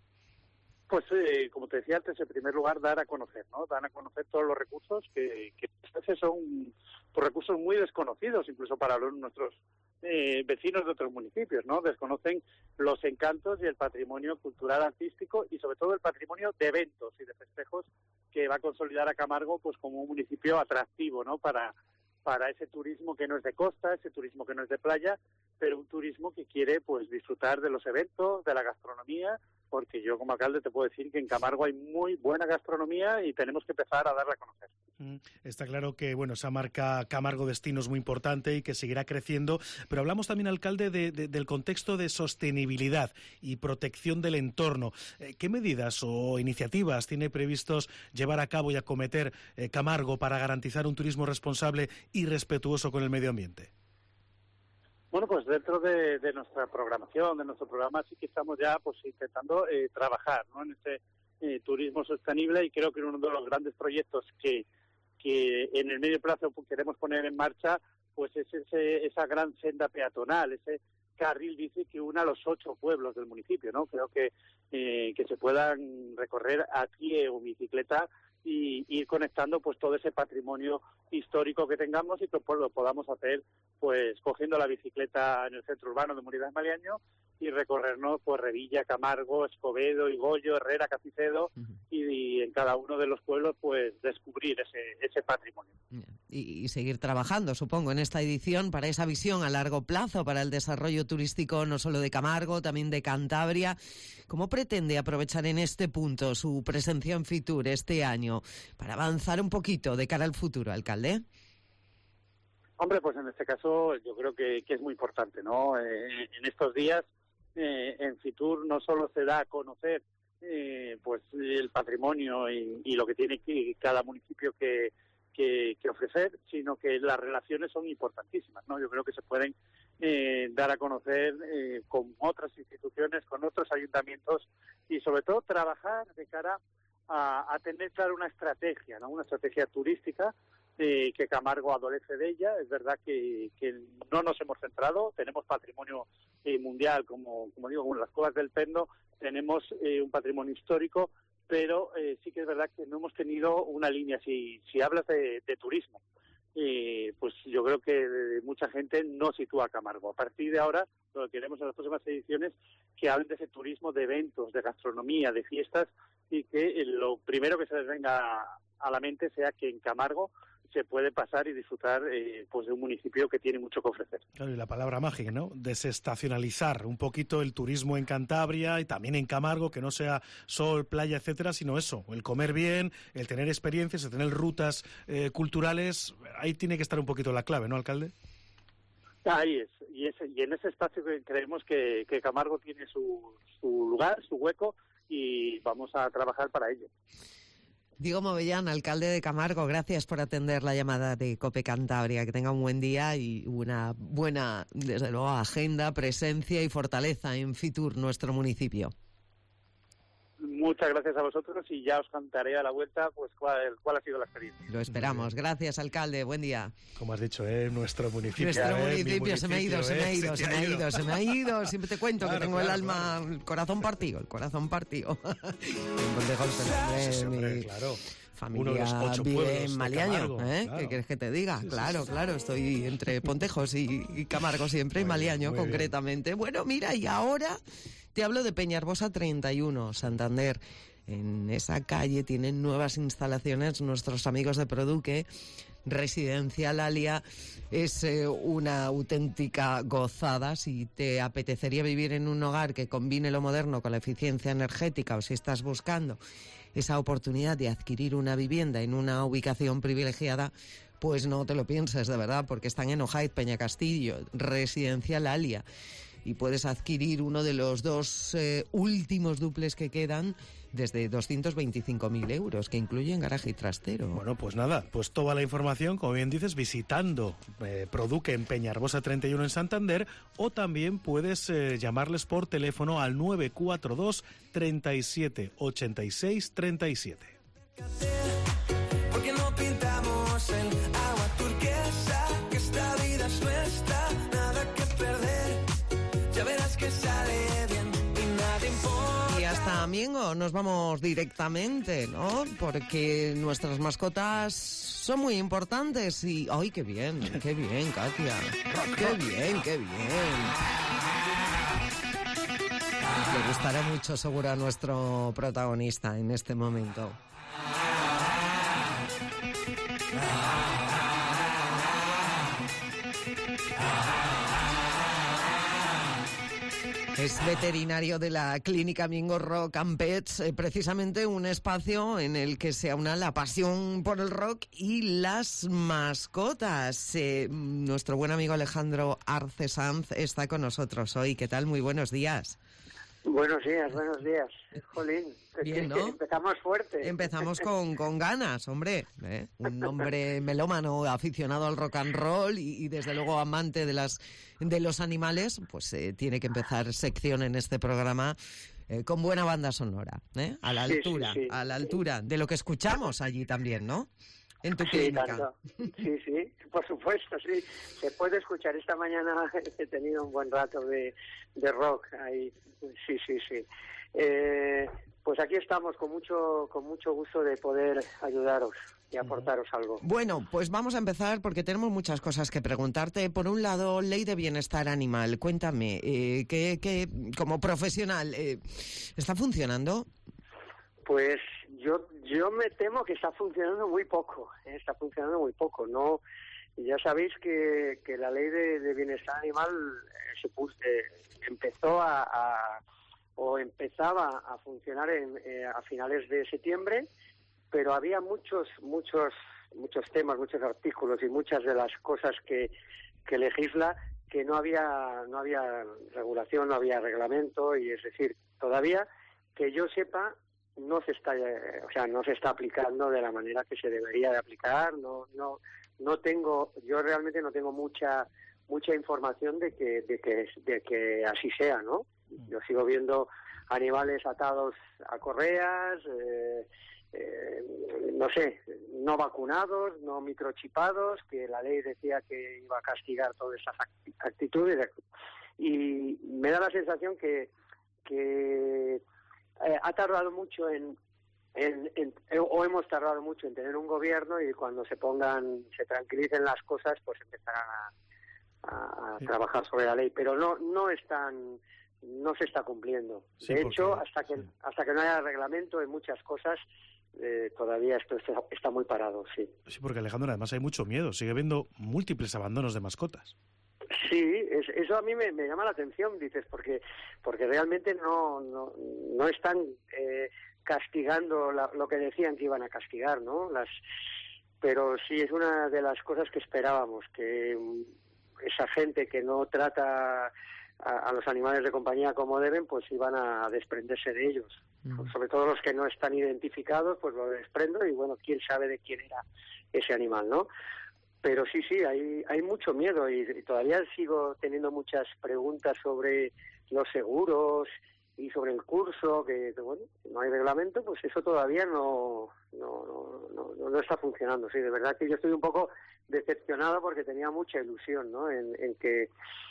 Pues, como te decía antes, en primer lugar, dar a conocer, ¿no? Dar a conocer todos los recursos que a veces son pues, recursos muy desconocidos, incluso para nuestros vecinos de otros municipios, ¿no? Desconocen los encantos y el patrimonio cultural, artístico y sobre todo el patrimonio de eventos y de festejos que va a consolidar a Camargo pues como un municipio atractivo, ¿no? Para ese turismo que no es de costa, ese turismo que no es de playa, pero un turismo que quiere pues disfrutar de los eventos, de la gastronomía, porque yo como alcalde te puedo decir que en Camargo hay muy buena gastronomía y tenemos que empezar a darla a conocer. Está claro que bueno, esa marca Camargo Destino es muy importante y que seguirá creciendo, pero hablamos también, alcalde, del contexto de sostenibilidad y protección del entorno. ¿Qué medidas o iniciativas tiene previstos llevar a cabo y acometer Camargo para garantizar un turismo responsable y respetuoso con el medio ambiente? Bueno, pues dentro de nuestra programación, de nuestro programa, sí que estamos ya pues intentando trabajar, ¿no?, en este turismo sostenible, y creo que uno de los grandes proyectos que en el medio plazo queremos poner en marcha pues es esa gran senda peatonal, ese carril bici que una a los 8 pueblos del municipio, ¿no? Creo que se puedan recorrer a pie o bicicleta y ir conectando pues todo ese patrimonio histórico que tengamos y que pues lo podamos hacer pues cogiendo la bicicleta en el centro urbano de Munidades Maliaño y recorrernos pues Revilla, Camargo, Escobedo, Higollo, Herrera, Capicedo, y en cada uno de los pueblos pues descubrir ese patrimonio. Y seguir trabajando, supongo, en esta edición para esa visión a largo plazo para el desarrollo turístico no solo de Camargo, también de Cantabria. ¿Cómo pretende aprovechar en este punto su presencia en Fitur este año para avanzar un poquito de cara al futuro, alcalde? Hombre, pues en este caso yo creo que es muy importante, ¿no? En estos días en Fitur no solo se da a conocer pues el patrimonio y lo que tiene cada municipio que ofrecer, sino que las relaciones son importantísimas, ¿no? Yo creo que se pueden dar a conocer con otras instituciones, con otros ayuntamientos y sobre todo trabajar de cara a tener claro una estrategia, ¿no? Una estrategia turística que Camargo adolece de ella. Es verdad que no nos hemos centrado, tenemos patrimonio mundial, como digo, con las Cuevas del Pendo, tenemos un patrimonio histórico, pero sí que es verdad que no hemos tenido una línea. Si hablas de turismo, pues yo creo que mucha gente no sitúa a Camargo. A partir de ahora, lo que queremos en las próximas ediciones, que hablen de ese turismo de eventos, de gastronomía, de fiestas, y que lo primero que se les venga a la mente sea que en Camargo se puede pasar y disfrutar pues de un municipio que tiene mucho que ofrecer. Claro, y la palabra mágica, ¿no? Desestacionalizar un poquito el turismo en Cantabria y también en Camargo, que no sea sol, playa, etcétera, sino eso, el comer bien, el tener experiencias, el tener rutas culturales. Ahí tiene que estar un poquito la clave, ¿no, alcalde? Ahí es, y en ese espacio que creemos que Camargo tiene su lugar, su hueco, y vamos a trabajar para ello. Diego Movellán, alcalde de Camargo, gracias por atender la llamada de COPE Cantabria. Que tenga un buen día y una buena, desde luego, agenda, presencia y fortaleza en Fitur, nuestro municipio. Muchas gracias a vosotros y ya os contaré a la vuelta pues cuál ha sido la experiencia. Lo esperamos. Gracias, alcalde. Buen día. Como has dicho, nuestro municipio. Nuestro municipio, se me ha ido. Siempre te cuento que tengo el alma, el corazón partido. Claro. Familia vive en Maliaño, Claro. ¿Qué quieres que te diga? Sí, claro, estoy entre Pontejos y Camargo siempre, y Maliaño concretamente. Bien. Bueno, mira, y ahora te hablo de Peñarbosa 31, Santander. En esa calle tienen nuevas instalaciones nuestros amigos de Produque. Residencial Alia es una auténtica gozada. Si te apetecería vivir en un hogar que combine lo moderno con la eficiencia energética, o si estás buscando esa oportunidad de adquirir una vivienda en una ubicación privilegiada, pues no te lo pienses, de verdad, porque están en Ojaiz, Peñacastillo, Residencial Alia. Y puedes adquirir uno de los dos últimos duples que quedan desde 225.000 euros, que incluyen garaje y trastero. Bueno, pues nada, pues toda la información, como bien dices, visitando Produque en Peñarbosa 31 en Santander, o también puedes llamarles por teléfono al 942 37 86 37. Porque no pintamos el agua turquesa, que esta vida es nuestra, nada que perder, ya verás que sale bien y nada importa. Y hasta Miengo nos vamos directamente, ¿no? Porque nuestras mascotas son muy importantes y... ¡Ay, qué bien, Katia! ¡Qué bien! Le gustará mucho, seguro, a nuestro protagonista en este momento. Es veterinario de la clínica Miengo Rock and Pets, precisamente un espacio en el que se aúna la pasión por el rock y las mascotas. Nuestro buen amigo Alejandro Arce Sanz está con nosotros hoy. ¿Qué tal? Muy buenos días. Buenos días. Jolín, bien, ¿no? Empezamos fuerte. Empezamos con ganas, hombre. Un hombre melómano, aficionado al rock and roll y desde luego amante de los animales, pues tiene que empezar sección en este programa con buena banda sonora, a la altura, a la altura de lo que escuchamos allí también, ¿no? En tu clínica. Tanto. Sí, por supuesto, sí. Se puede escuchar. Esta mañana he tenido un buen rato de rock ahí. Sí. Pues aquí estamos con mucho gusto de poder ayudaros y aportaros algo. Bueno, pues vamos a empezar porque tenemos muchas cosas que preguntarte. Por un lado, Ley de Bienestar Animal. Cuéntame, ¿qué como profesional, ¿está funcionando? Pues yo me temo que está funcionando muy poco. No, ya sabéis que la Ley de Bienestar Animal empezaba a funcionar a finales de septiembre, pero había muchos temas, muchos artículos y muchas de las cosas que legisla que no había regulación, no había reglamento, y es decir, todavía que yo sepa no se está aplicando de la manera que se debería de aplicar. Yo realmente no tengo mucha información de que así sea, ¿no? Yo sigo viendo animales atados a correas, no vacunados, no microchipados, que la ley decía que iba a castigar todas esas actitudes, y me da la sensación que ha tardado mucho hemos tardado mucho en tener un gobierno, y cuando se tranquilicen las cosas, pues empezarán a trabajar sobre la ley, pero no se está cumpliendo. Sí, de hecho, hasta que no haya reglamento en muchas cosas, todavía esto está muy parado, sí. Sí, porque Alejandro, además hay mucho miedo, sigue habiendo múltiples abandonos de mascotas. Sí, eso a mí me llama la atención, dices, porque realmente no están castigando lo que decían que iban a castigar, ¿no? Pero sí es una de las cosas que esperábamos, que esa gente que no trata a los animales de compañía como deben, pues iban a desprenderse de ellos. Sobre todo los que no están identificados, pues lo desprendo, y bueno, quién sabe de quién era ese animal, ¿no? Pero sí, hay mucho miedo, y todavía sigo teniendo muchas preguntas sobre los seguros y sobre el curso, que bueno, no hay reglamento, pues eso todavía no está funcionando. Sí, de verdad que yo estoy un poco decepcionado, porque tenía mucha ilusión, ¿no? en que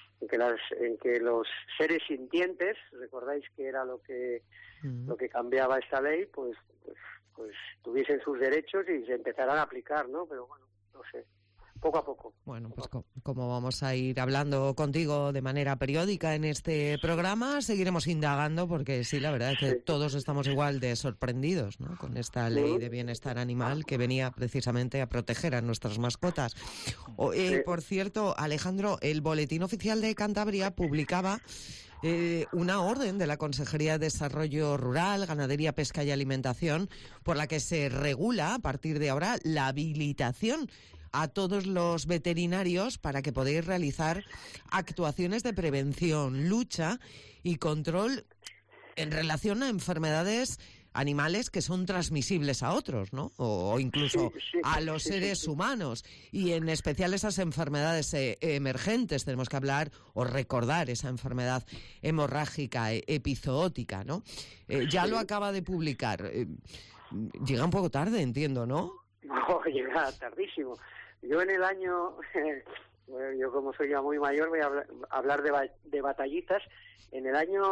los seres sintientes, recordáis que era lo que cambiaba esta ley, pues tuviesen sus derechos y se empezaran a aplicar, ¿no? Pero bueno, no sé, poco a poco. Bueno, pues como vamos a ir hablando contigo de manera periódica en este programa, seguiremos indagando, porque sí, la verdad es que todos estamos igual de sorprendidos, ¿no?, con esta Ley de Bienestar Animal que venía precisamente a proteger a nuestras mascotas. Por cierto, Alejandro, el Boletín Oficial de Cantabria publicaba una orden de la Consejería de Desarrollo Rural, Ganadería, Pesca y Alimentación, por la que se regula a partir de ahora la habilitación a todos los veterinarios para que podáis realizar actuaciones de prevención, lucha y control en relación a enfermedades animales que son transmisibles a otros, ¿no? O incluso a los seres humanos. Y en especial esas enfermedades emergentes, tenemos que hablar o recordar esa enfermedad hemorrágica epizootica, ¿no? Ya lo acaba de publicar. Llega un poco tarde, entiendo, ¿no? No, llega tardísimo. Yo en el año, yo como soy ya muy mayor, voy a hablar de batallitas. En el año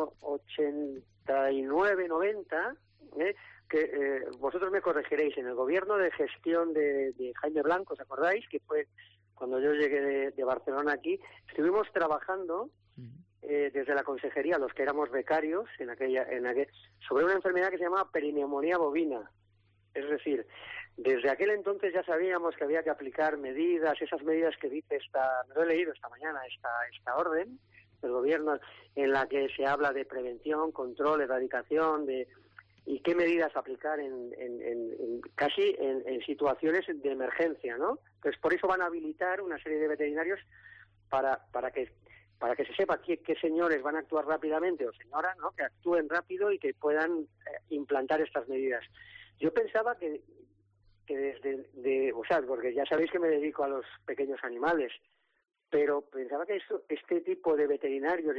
89-90, que vosotros me corregiréis, en el gobierno de gestión de Jaime Blanco, ¿os acordáis? Que fue cuando yo llegué de Barcelona aquí, estuvimos trabajando desde la consejería, los que éramos becarios, sobre una enfermedad que se llama perineumonía bovina. Es decir, desde aquel entonces ya sabíamos que había que aplicar medidas, esas medidas que dice me lo he leído esta mañana, esta orden del gobierno, en la que se habla de prevención, control, erradicación, y qué medidas aplicar casi en situaciones de emergencia, ¿no? Entonces, por eso van a habilitar una serie de veterinarios para que se sepa qué señores van a actuar rápidamente, o señoras, ¿no?, que actúen rápido y que puedan implantar estas medidas. Yo pensaba que porque ya sabéis que me dedico a los pequeños animales, pero pensaba que este tipo de veterinarios,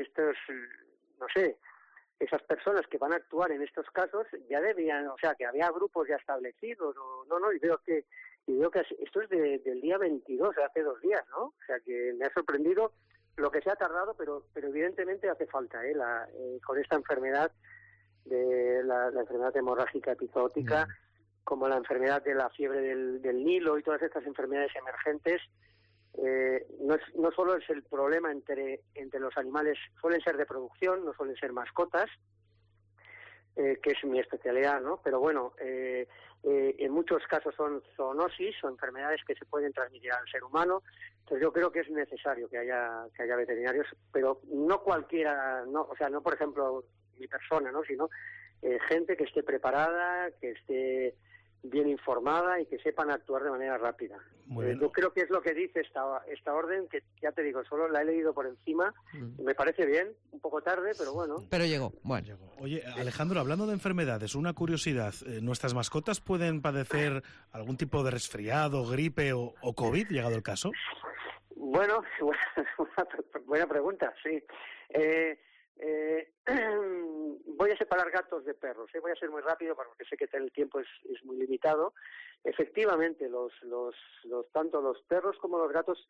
esas personas que van a actuar en estos casos ya debían, que había grupos ya establecidos, y veo que esto es del día 22, hace 2 días, ¿no? O sea, que me ha sorprendido lo que se ha tardado, pero evidentemente hace falta, con esta enfermedad de la enfermedad hemorrágica epizootica, como la enfermedad de la fiebre del Nilo y todas estas enfermedades emergentes, no solo es el problema entre los animales, suelen ser de producción, no suelen ser mascotas, que es mi especialidad, ¿no? Pero bueno, en muchos casos son zoonosis, o enfermedades que se pueden transmitir al ser humano. Entonces yo creo que es necesario que haya veterinarios, pero no cualquiera, no por ejemplo mi persona, ¿no? Sino gente que esté preparada, que esté bien informada y que sepan actuar de manera rápida. Yo creo que es lo que dice esta orden, que ya te digo, solo la he leído por encima, me parece bien, un poco tarde, pero bueno. Pero llegó, bueno. Oye, Alejandro, hablando de enfermedades, una curiosidad, ¿nuestras mascotas pueden padecer algún tipo de resfriado, gripe o COVID, llegado el caso? Bueno, buena pregunta, sí. Voy a separar gatos de perros, voy a ser muy rápido porque sé que el tiempo es muy limitado. Efectivamente, tanto los perros como los gatos,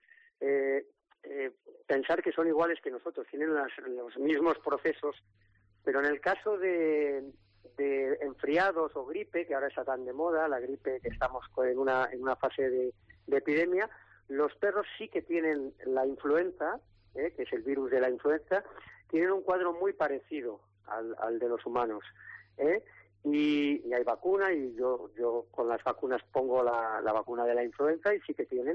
pensar que son iguales que nosotros, tienen los mismos procesos, pero en el caso de enfriados o gripe, que ahora está tan de moda, la gripe, que estamos en una fase de epidemia, los perros sí que tienen la influenza, que es el virus de la influenza, tienen un cuadro muy parecido al de los humanos, y hay vacuna, y yo con las vacunas pongo la vacuna de la influenza, y sí que tienen.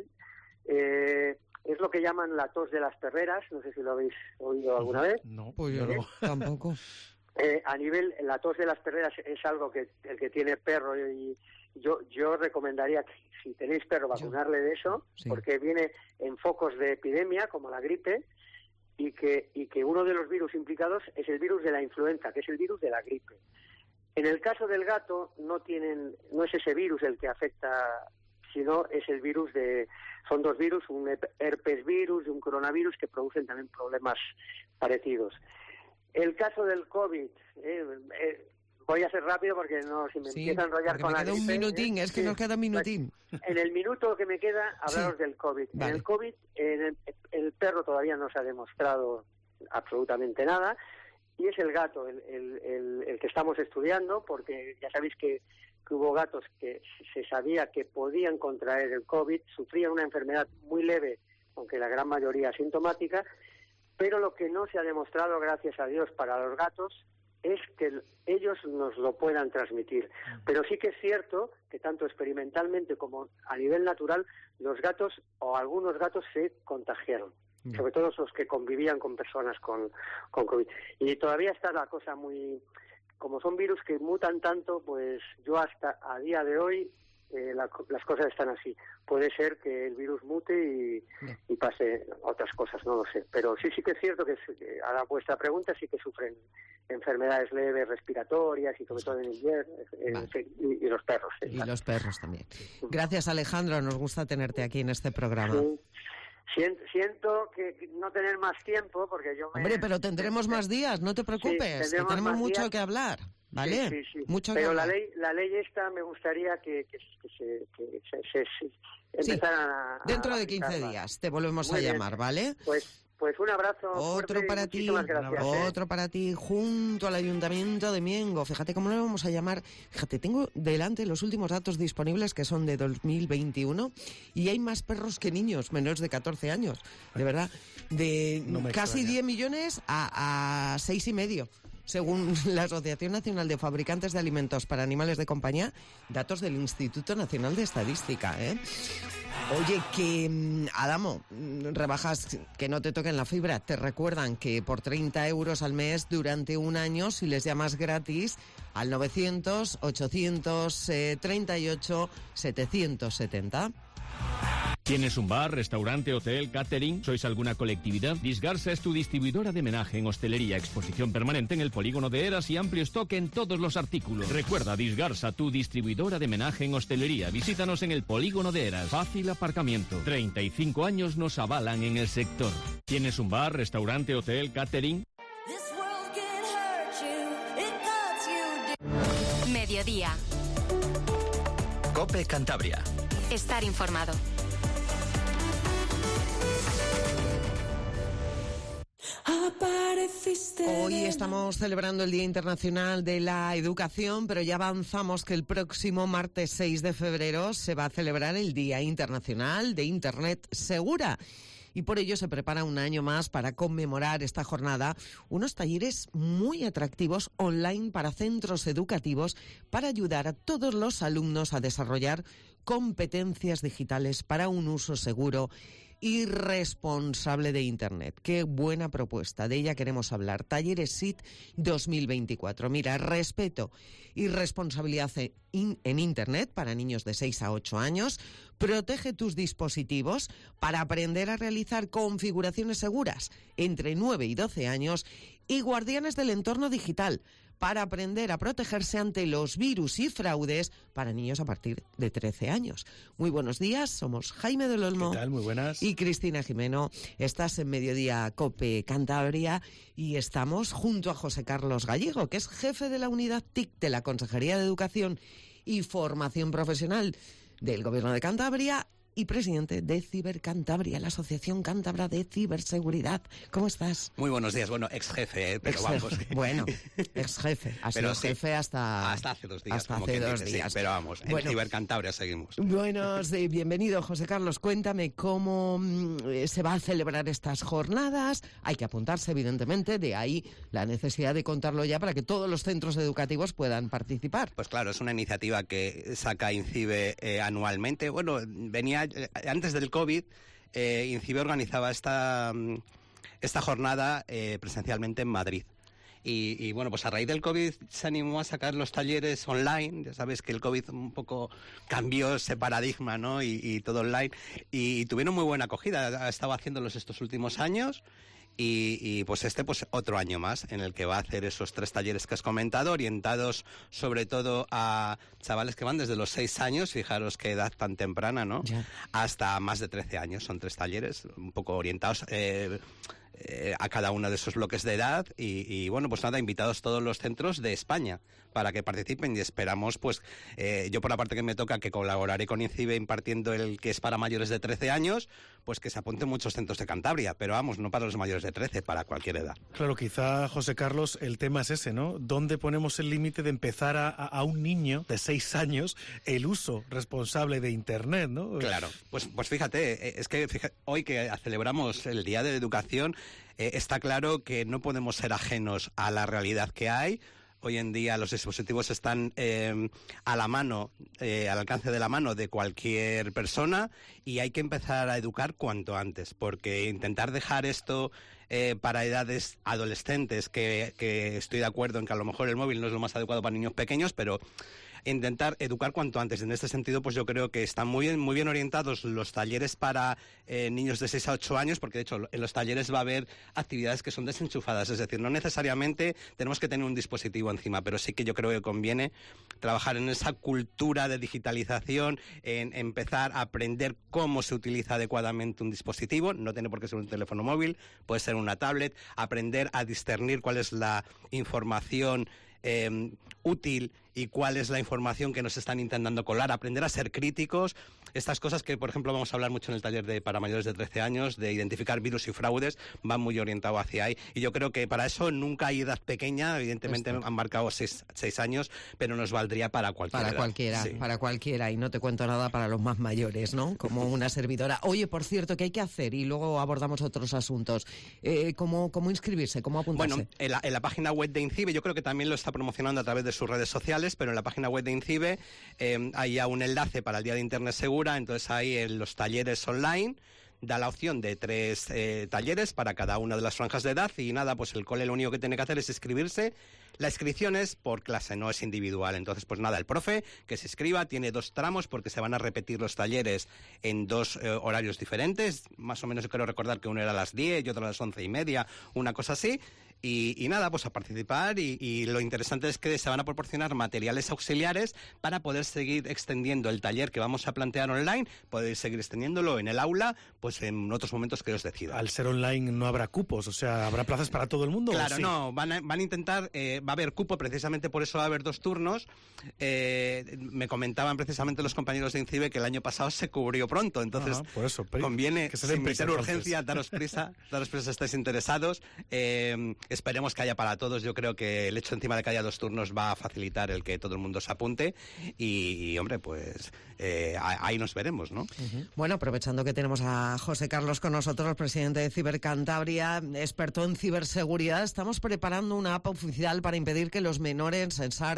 Es lo que llaman la tos de las perreras, no sé si lo habéis oído alguna vez. No, pues yo no, tampoco. La tos de las perreras es algo que el que tiene perro, y yo recomendaría que si tenéis perro vacunarle de eso, sí, porque viene en focos de epidemia como la gripe, y que uno de los virus implicados es el virus de la influenza, que es el virus de la gripe. En el caso del gato no es ese virus el que afecta, sino es el virus son dos virus, un herpes virus y un coronavirus, que producen también problemas parecidos. El caso del COVID, voy a ser rápido porque si me empiezo a enrollar con la gripe... un minutín, es que nos queda un minutín. En el minuto que me queda, hablaros del COVID. Vale. En el COVID, el perro todavía no se ha demostrado absolutamente nada, y es el gato el que estamos estudiando, porque ya sabéis que hubo gatos que se sabía que podían contraer el COVID, sufrían una enfermedad muy leve, aunque la gran mayoría asintomática, pero lo que no se ha demostrado, gracias a Dios, para los gatos es que ellos nos lo puedan transmitir. Pero sí que es cierto que tanto experimentalmente como a nivel natural, los gatos o algunos gatos se contagiaron, sobre todo los que convivían con personas con COVID. Y todavía está la cosa muy... Como son virus que mutan tanto, pues yo hasta a día de hoy las cosas están así. Puede ser que el virus mute y pase otras cosas, no lo sé. Pero sí que es cierto que a la vuestra pregunta sí que sufren enfermedades leves respiratorias, y sobre todo en invierno, y los perros. Y los perros también. Gracias, Alejandro, nos gusta tenerte aquí en este programa. Sí. Siento que no tener más tiempo, porque yo Hombre, pero tendremos más días, no te preocupes, que tenemos mucho que hablar, ¿vale? Sí. Mucho pero que la ley esta me gustaría que se empezara dentro de 15 días te volvemos a llamar, ¿vale? Pues un abrazo. Otro fuerte, para ti, otro para ti, junto al Ayuntamiento de Miengo. Fíjate cómo lo vamos a llamar. Fíjate, tengo delante los últimos datos disponibles, que son de 2021, y hay más perros que niños menores de 14 años. De verdad, de casi 10 millones a 6,5. Según la Asociación Nacional de Fabricantes de Alimentos para Animales de Compañía, datos del Instituto Nacional de Estadística, Oye, que, Adamo, rebajas que no te toquen la fibra. Te recuerdan que por 30 euros al mes durante un año, si les llamas gratis al 900-838-770. ¿Tienes un bar, restaurante, hotel, catering? ¿Sois alguna colectividad? Disgarsa es tu distribuidora de menaje en hostelería, exposición permanente en el polígono de Eras y amplio stock en todos los artículos. Recuerda, Disgarsa, tu distribuidora de menaje en hostelería. Visítanos en el polígono de Eras. Fácil aparcamiento. 35 años nos avalan en el sector. ¿Tienes un bar, restaurante, hotel, catering? Mediodía. COPE Cantabria. Estar informado. Aparece Hoy estamos celebrando el Día Internacional de la Educación, pero ya avanzamos que el próximo martes 6 de febrero se va a celebrar el Día Internacional de Internet Segura. Y por ello se prepara un año más para conmemorar esta jornada unos talleres muy atractivos online para centros educativos para ayudar a todos los alumnos a desarrollar competencias digitales para un uso seguro y responsable de Internet. Qué buena propuesta, de ella queremos hablar. Talleres SIT 2024. Mira, respeto y responsabilidad en Internet para niños de 6 a 8 años. Protege tus dispositivos para aprender a realizar configuraciones seguras entre 9 y 12 años. Y guardianes del entorno digital para aprender a protegerse ante los virus y fraudes para niños a partir de 13 años. Muy buenos días, somos Jaime del Olmo. ¿Qué tal? Muy buenas. Y Cristina Jimeno. Estás en Mediodía COPE Cantabria y estamos junto a José Carlos Gallego, que es jefe de la unidad TIC de la Consejería de Educación y Formación Profesional del Gobierno de Cantabria y presidente de Cibercantabria, la Asociación Cántabra de Ciberseguridad. ¿Cómo estás? Muy buenos días. Bueno, ex jefe, pero vamos. Bueno, ex jefe. Ha sido jefe hasta hace 2 días. Hasta hace 2 días. Sí, pero vamos, en Cibercantabria seguimos. Buenos, bienvenido, José Carlos. Cuéntame cómo se va a celebrar estas jornadas. Hay que apuntarse, evidentemente, de ahí la necesidad de contarlo ya para que todos los centros educativos puedan participar. Pues claro, es una iniciativa que saca INCIBE anualmente. Bueno, venía antes del COVID, INCIBE organizaba esta jornada presencialmente en Madrid. Y bueno, pues a raíz del COVID se animó a sacar los talleres online. Ya sabes que el COVID un poco cambió ese paradigma, ¿no? Y todo online. Y tuvieron muy buena acogida. Ha estado haciéndolos estos últimos años. Y pues otro año más en el que va a hacer esos 3 talleres que has comentado, orientados sobre todo a chavales que van desde los 6 años, fijaros qué edad tan temprana, ¿no? Ya. Hasta más de 13 años. Son 3 talleres un poco orientados a cada uno de esos bloques de edad y bueno, pues nada, invitados todos los centros de España para que participen y esperamos, pues yo por la parte que me toca, que colaboraré con INCIBE impartiendo el que es para mayores de 13 años, pues que se apunten muchos centros de Cantabria, pero vamos, no para los mayores de 13, para cualquier edad. Claro, quizá, José Carlos, el tema es ese, ¿no? ¿Dónde ponemos el límite de empezar a un niño de 6 años el uso responsable de Internet, ¿no? Claro, pues fíjate, es que hoy que celebramos el Día de la Educación, está claro que no podemos ser ajenos a la realidad que hay. Hoy en día los dispositivos están a la mano, al alcance de la mano de cualquier persona y hay que empezar a educar cuanto antes, porque intentar dejar esto para edades adolescentes, que estoy de acuerdo en que a lo mejor el móvil no es lo más adecuado para niños pequeños, pero intentar educar cuanto antes. En este sentido, pues yo creo que están muy bien orientados los talleres para niños de 6 a 8 años, porque de hecho en los talleres va a haber actividades que son desenchufadas, es decir, no necesariamente tenemos que tener un dispositivo encima, pero sí que yo creo que conviene trabajar en esa cultura de digitalización, en empezar a aprender cómo se utiliza adecuadamente un dispositivo. No tiene por qué ser un teléfono móvil, puede ser una tablet, aprender a discernir cuál es la información útil y cuál es la información que nos están intentando colar, aprender a ser críticos, estas cosas que, por ejemplo, vamos a hablar mucho en el taller para mayores de 13 años, de identificar virus y fraudes, van muy orientados hacia ahí, y yo creo que para eso nunca hay edad pequeña, evidentemente han marcado 6 años, pero nos valdría para cualquiera. Para cualquiera, y no te cuento nada para los más mayores, ¿no? Como una servidora. Oye, por cierto, ¿qué hay que hacer? Y luego abordamos otros asuntos. ¿Cómo inscribirse? ¿Cómo apuntarse? Bueno, en la página web de INCIBE, yo creo que también lo está promocionando a través de sus redes sociales, pero en la página web de INCIBE hay ya un enlace para el Día de Internet Segura, entonces ahí en los talleres online da la opción de 3 talleres para cada una de las franjas de edad y nada, pues el cole lo único que tiene que hacer es inscribirse. La inscripción es por clase, no es individual. Entonces, pues nada, el profe que se inscriba tiene 2 tramos porque se van a repetir los talleres en 2 horarios diferentes. Más o menos yo quiero recordar que uno era a las 10 y otro a las 11:30, una cosa así. Y nada, pues a participar y lo interesante es que se van a proporcionar materiales auxiliares para poder seguir extendiendo el taller que vamos a plantear online, poder seguir extendiéndolo en el aula, pues en otros momentos que os decida. Al ser online no habrá cupos, o sea, ¿habrá plazas para todo el mundo? Claro, ¿o sí? No, van a intentar, va a haber cupo, precisamente por eso va a haber 2 turnos. Me comentaban precisamente los compañeros de INCIBE que el año pasado se cubrió pronto, entonces por eso, conviene, que se den sin prisa, meter urgencia, daros prisa si estáis interesados. Esperemos que haya para todos. Yo creo que el hecho encima de que haya 2 turnos va a facilitar el que todo el mundo se apunte y hombre, pues ahí nos veremos, ¿no? Bueno, aprovechando que tenemos a José Carlos con nosotros, presidente de Cibercantabria, experto en ciberseguridad, estamos preparando una app oficial para impedir que los menores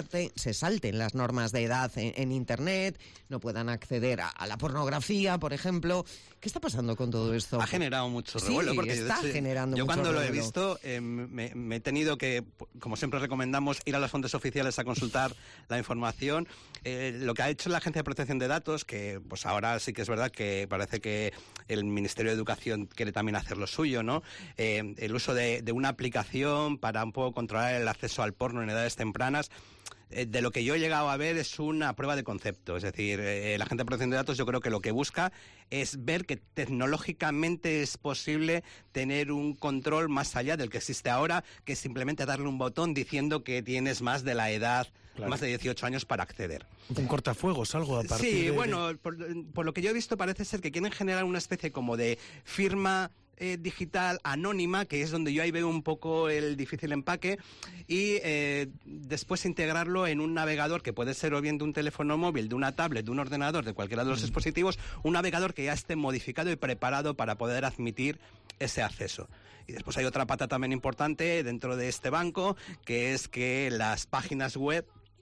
se salten las normas de edad en Internet, no puedan acceder a la pornografía, por ejemplo. ¿Qué está pasando con todo esto? Ha generado mucho revuelo. Sí, porque está generando yo mucho cuando revuelo. Lo he visto, me he tenido que, como siempre recomendamos, ir a las fuentes oficiales a consultar la información. Lo que ha hecho la Agencia de Protección de Datos, que pues ahora sí que es verdad que parece que el Ministerio de Educación quiere también hacer lo suyo, ¿no? El uso de una aplicación para un poco controlar el acceso al porno en edades tempranas. De lo que yo he llegado a ver es una prueba de concepto, es decir, la Agencia de Protección de Datos yo creo que lo que busca es ver que tecnológicamente es posible tener un control más allá del que existe ahora, que es simplemente darle un botón diciendo que tienes más de la edad, más de 18 años para acceder. Un cortafuegos, algo a partir de... Sí, bueno, por lo que yo he visto parece ser que quieren generar una especie como de firma digital anónima, que es donde yo ahí veo un poco el difícil empaque, y después integrarlo en un navegador que puede ser o bien de un teléfono móvil, de una tablet, de un ordenador, de cualquiera de los dispositivos, un navegador que ya esté modificado y preparado para poder admitir ese acceso. Y después hay otra pata también importante dentro de este banco, que es que las páginas web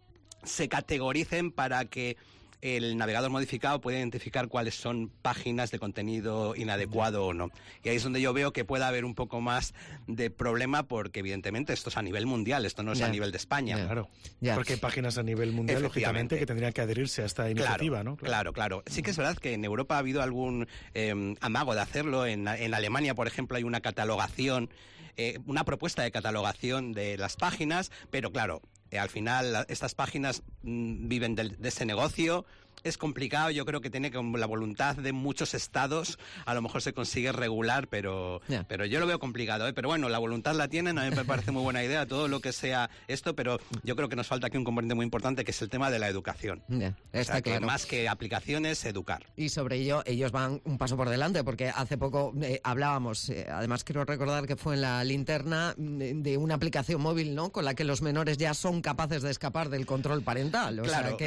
se categoricen para que el navegador modificado puede identificar cuáles son páginas de contenido inadecuado o no. Y ahí es donde yo veo que puede haber un poco más de problema, porque evidentemente esto es a nivel mundial, esto no es a nivel de España. Claro, porque hay páginas a nivel mundial, lógicamente, que tendrían que adherirse a esta iniciativa, ¿no? Claro. Sí que es verdad que en Europa ha habido algún amago de hacerlo. En Alemania, por ejemplo, hay una catalogación, una propuesta de catalogación de las páginas, pero claro, al final estas páginas viven de ese negocio. Es complicado, yo creo que tiene como la voluntad de muchos estados, a lo mejor se consigue regular, pero yo lo veo complicado, ¿eh? Pero bueno, la voluntad la tienen, a mí me parece muy buena idea todo lo que sea esto, pero yo creo que nos falta aquí un componente muy importante, que es el tema de la educación. Está claro. Que más que aplicaciones, educar. Y sobre ello, ellos van un paso por delante, porque hace poco hablábamos, además quiero recordar que fue en la linterna, de una aplicación móvil, ¿no?, con la que los menores ya son capaces de escapar del control parental. Claro.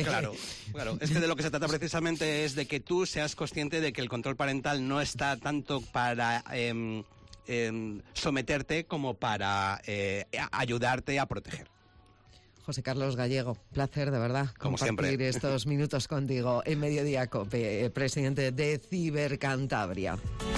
Es que de lo que se trata precisamente es de que tú seas consciente de que el control parental no está tanto para someterte como para ayudarte a proteger. José Carlos Gallego, placer de verdad como compartir siempre estos minutos contigo en Mediodía COPE, presidente de Cibercantabria.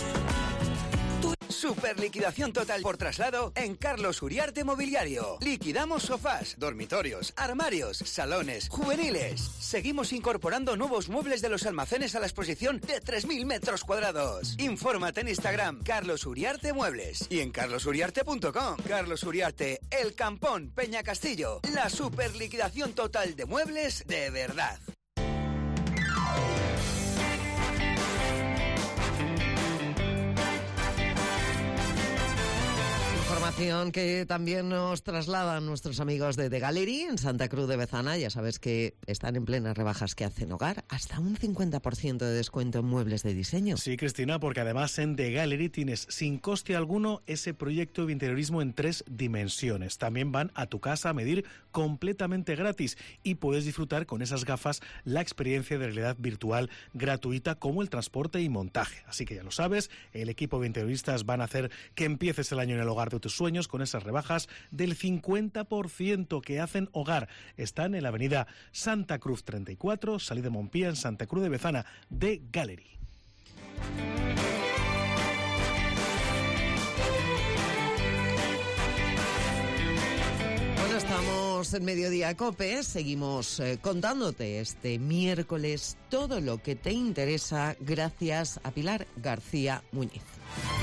Super liquidación total por traslado en Carlos Uriarte Mobiliario. Liquidamos sofás, dormitorios, armarios, salones, juveniles. Seguimos incorporando nuevos muebles de los almacenes a la exposición de 3.000 metros cuadrados. Infórmate en Instagram, Carlos Uriarte Muebles, y en carlosuriarte.com. Carlos Uriarte, El Campón, Peña Castillo. La super liquidación total de muebles de verdad. Información que también nos trasladan nuestros amigos de The Gallery en Santa Cruz de Bezana. Ya sabes que están en plenas rebajas que hacen hogar, hasta un 50% de descuento en muebles de diseño. Sí, Cristina, porque además en The Gallery tienes sin coste alguno ese proyecto de interiorismo en 3 dimensiones. También van a tu casa a medir completamente gratis y puedes disfrutar con esas gafas la experiencia de realidad virtual gratuita, como el transporte y montaje. Así que ya lo sabes, el equipo de interioristas van a hacer que empieces el año en el hogar de tus sueños con esas rebajas del 50% que hacen hogar. Están en la avenida Santa Cruz 34, salida de Montpía, en Santa Cruz de Bezana. The Gallery. Bueno, estamos en Mediodía COPE, seguimos contándote este miércoles todo lo que te interesa gracias a Pilar García Muñiz.